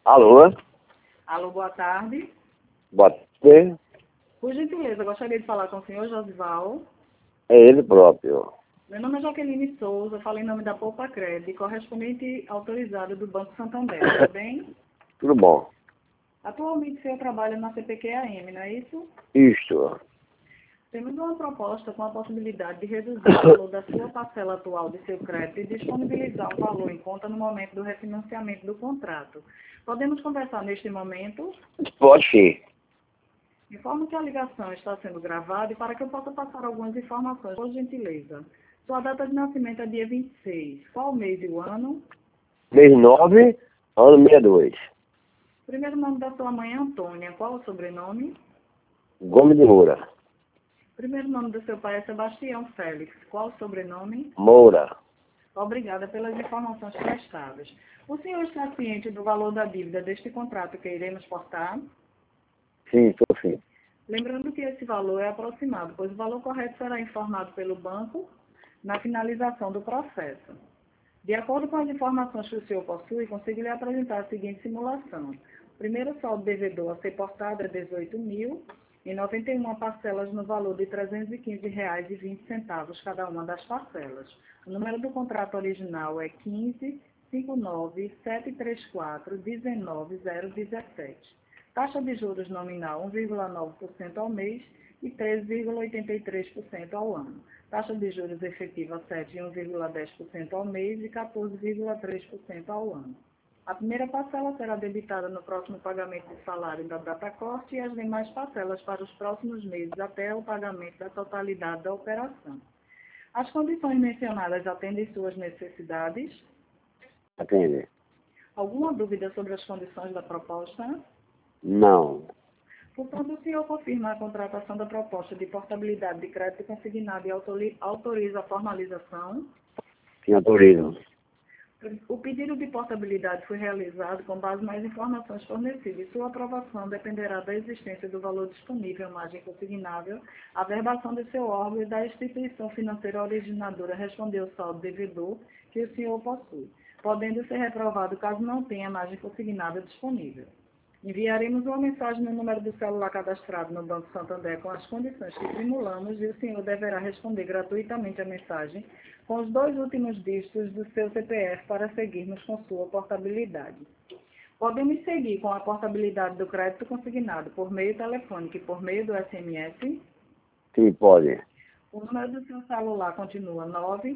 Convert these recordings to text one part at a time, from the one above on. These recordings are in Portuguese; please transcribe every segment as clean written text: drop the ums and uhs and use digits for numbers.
Alô? Alô, boa tarde. Boa tarde. Por gentileza, gostaria de falar com o senhor Josival. É ele próprio. Meu nome é Jaqueline Souza, falo em nome da Poupa Crédito, correspondente autorizado do Banco Santander, tudo bem? Tudo bom? Atualmente o senhor trabalha na CPQAM, não é isso? Isto. Temos uma proposta com a possibilidade de reduzir o valor da sua parcela atual de seu crédito e disponibilizar um valor em conta no momento do refinanciamento do contrato. Podemos conversar neste momento? Pode sim. Informo que a ligação está sendo gravada e para que eu possa passar algumas informações, por gentileza. Sua data de nascimento é dia 26. Qual o mês e o ano? Mês 9, ano 62. Primeiro nome da sua mãe é Antônia. Qual o sobrenome? Gomes de Moura. Primeiro nome do seu pai é Sebastião Félix. Qual o sobrenome? Moura. Obrigada pelas informações prestadas. O senhor está ciente do valor da dívida deste contrato que iremos portar? Sim, estou sim. Lembrando que esse valor é aproximado, pois o valor correto será informado pelo banco na finalização do processo. De acordo com as informações que o senhor possui, consigo lhe apresentar a seguinte simulação. O primeiro saldo devedor a ser portado é R$ 18.091 parcelas no valor de R$ 315,20 cada uma das parcelas. O número do contrato original é 15.59734.19017. Taxa de juros nominal 1,9% ao mês e 13,83% ao ano. Taxa de juros efetiva 7,1,10% ao mês e 14,3% ao ano. A primeira parcela será debitada no próximo pagamento de salário da data corte e as demais parcelas para os próximos meses até o pagamento da totalidade da operação. As condições mencionadas atendem suas necessidades? Atende. Alguma dúvida sobre as condições da proposta? Não. Portanto, o senhor confirma a contratação da proposta de portabilidade de crédito consignado e autoriza a formalização? Sim, autorizo. O pedido de portabilidade foi realizado com base nas informações fornecidas e sua aprovação dependerá da existência do valor disponível, margem consignável, a verbação de seu órgão e da instituição financeira originadora responder ao saldo devedor que o senhor possui, podendo ser reprovado caso não tenha margem consignável disponível. Enviaremos uma mensagem no número do celular cadastrado no Banco Santander com as condições que simulamos e o senhor deverá responder gratuitamente a mensagem com os 2 últimos dígitos do seu CPF para seguirmos com sua portabilidade. Podemos seguir com a portabilidade do crédito consignado por meio telefônico e por meio do SMS. Sim, pode. O número do seu celular continua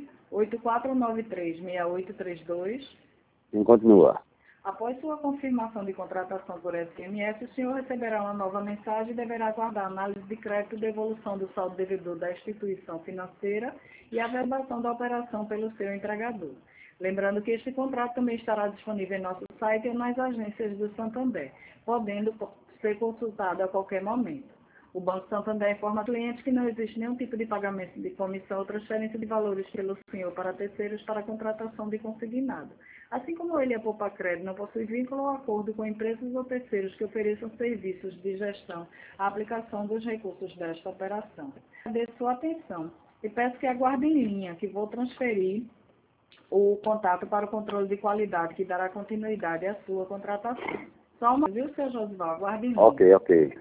984936832. Sim, continua. Após sua confirmação de contratação por SMS, o senhor receberá uma nova mensagem e deverá aguardar a análise de crédito e devolução do saldo devedor da instituição financeira e a verbação da operação pelo seu entregador. Lembrando que este contrato também estará disponível em nosso site ou nas agências do Santander, podendo ser consultado a qualquer momento. O Banco Santander informa clientes que não existe nenhum tipo de pagamento de comissão ou transferência de valores pelo senhor para terceiros para a contratação de consignado. Assim como ele, a Poupa Crédito, não possui vínculo ou acordo com empresas ou terceiros que ofereçam serviços de gestão à aplicação dos recursos desta operação. Agradeço sua atenção e peço que aguarde em linha, que vou transferir o contato para o controle de qualidade, que dará continuidade à sua contratação. Só uma, viu, seu Josival? Aguarde em linha. Ok.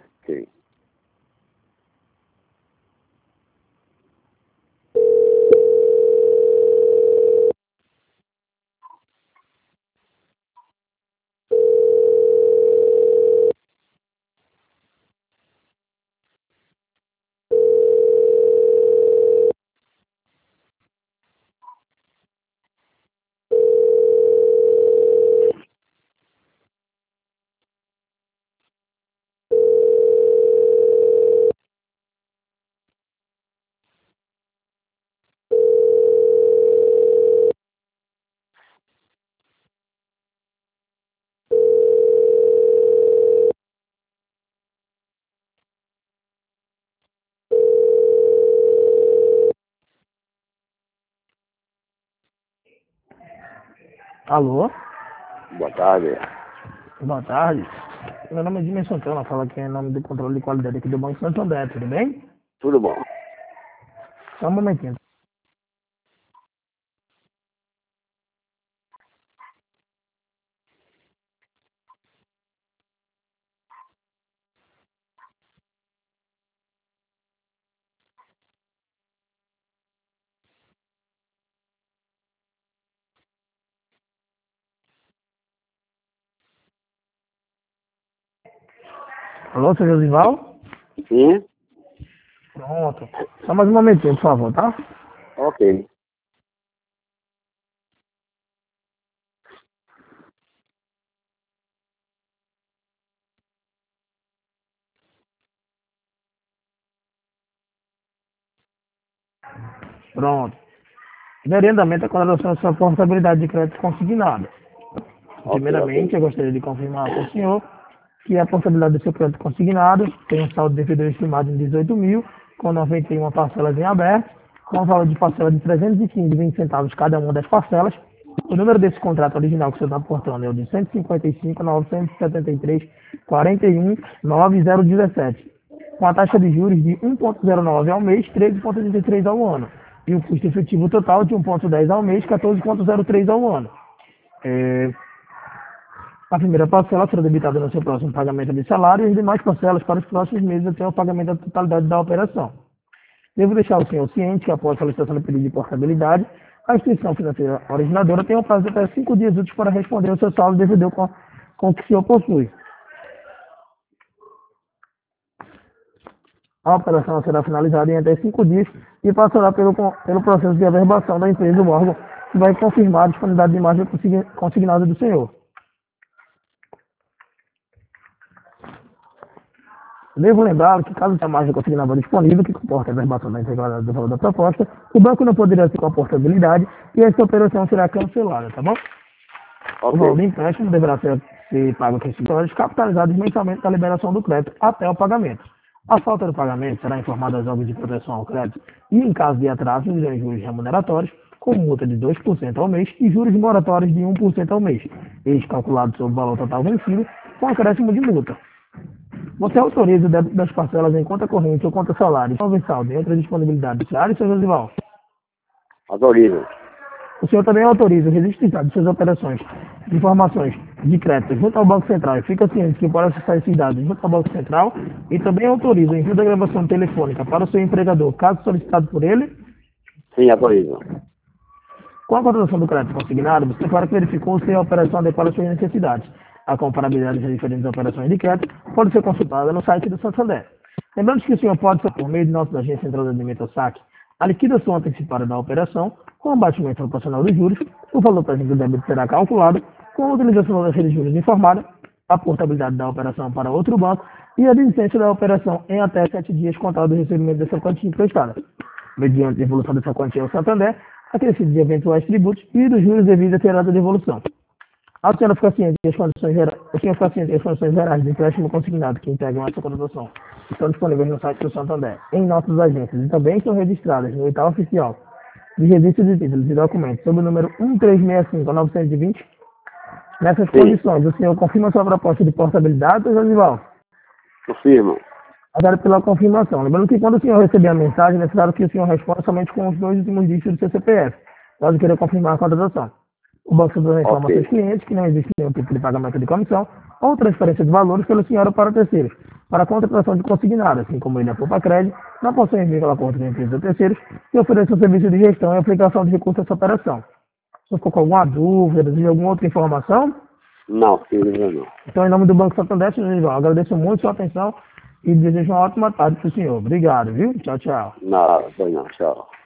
Alô? Boa tarde. Boa tarde. Meu nome é Dimensão Cana, fala aqui em nome do controle de qualidade aqui do Banco Santander, tudo bem? Tudo bom. Só um momentinho. Alô, seu Josival? Sim? Pronto. Só mais um momentinho, por favor, tá? Ok. Pronto. Orientamento é com relação à sua portabilidade de crédito consignado. Primeiramente, eu gostaria de confirmar com o senhor que a portabilidade do seu crédito consignado tem um saldo devedor estimado em 18 mil, com 91 parcelas em aberto, com um valor de parcela de 315,20 centavos cada uma das parcelas. O número desse contrato original que o senhor está aportando é o de 155.973.41.9017, com a taxa de juros de 1,09 ao mês, 13,33 ao ano, e o custo efetivo total de 1,10 ao mês, 14,03 ao ano. A primeira parcela será debitada no seu próximo pagamento de salário e as demais parcelas para os próximos meses até o pagamento da totalidade da operação. Devo deixar o senhor ciente que, após a solicitação do pedido de portabilidade, a instituição financeira originadora tem um prazo de até 5 dias úteis para responder o seu saldo devedor com o que o senhor possui. A operação será finalizada em até 5 dias e passará pelo processo de averbação da empresa do órgão, que vai confirmar a disponibilidade de imagem consignada do senhor. Devo lembrar que, caso a margem consignada disponível, que comporta a averbação da integralidade do valor da proposta, o banco não poderá ter com a portabilidade e essa operação será cancelada, tá bom? O valor do empréstimo deverá ser pago com escritórios capitalizados mensalmente da liberação do crédito até o pagamento. A falta do pagamento será informada aos órgãos de proteção ao crédito e, em caso de atraso, de juros remuneratórios, com multa de 2% ao mês e juros moratórios de 1% ao mês, eles calculados sobre o valor total vencido, com acréscimo de multa. Você autoriza o débito das parcelas em conta corrente ou conta salário, salvo saldo, em outra disponibilidade diária, seu Josival? Autoriza. O senhor também autoriza o registro de suas operações de informações de crédito junto ao Banco Central e fica ciente que pode acessar esses dados junto ao Banco Central e também autoriza o envio da gravação telefônica para o seu empregador, caso solicitado por ele? Sim, autoriza. Com a contratação do crédito consignado, você verificou se a operação adequada às suas necessidades. A comparabilidade das diferentes operações de crédito pode ser consultada no site do Santander. Lembrando que o senhor pode, por meio de nossa agência central de atendimento ao saque, a liquidação antecipada da operação, com abatimento proporcional dos juros, o valor presente do débito será calculado com a utilização da rede de juros informada, a portabilidade da operação para outro banco e a desistência da operação em até 7 dias contado do recebimento dessa quantia emprestada. Mediante a evolução dessa quantia ao Santander, acrescido de eventuais tributos e dos juros devidos à tirada de devolução. A senhora fica ciente que as condições gerais de empréstimo consignado que integram essa contratação estão disponíveis no site do Santander, em nossas agências, e também estão registradas no edital oficial de registro de títulos e documentos sob o número 1365-920. Nessas condições, o senhor confirma sua proposta de portabilidade, Josival? Confirma. Agora, pela confirmação. Lembrando que quando o senhor receber a mensagem, é necessário que o senhor responda somente com os 2 últimos dígitos do seu CPF, caso queira confirmar a contratação. O Banco Central informa aos seus clientes que não existe nenhum tipo de pagamento de comissão ou transferência de valores pelo senhor ou para terceiros, para a contratação de consignado, assim como ele poupa crédito, não possui vínculo a acordo com empresas ou terceiros que ofereçam serviço de gestão e aplicação de recursos a essa operação. Se ficou com alguma dúvida, deseja alguma outra informação? Não, filho, não. Então, em nome do Banco Santander, senhor, agradeço muito sua atenção e desejo uma ótima tarde para o senhor. Obrigado, viu? Tchau, tchau. Nada, foi não, tchau.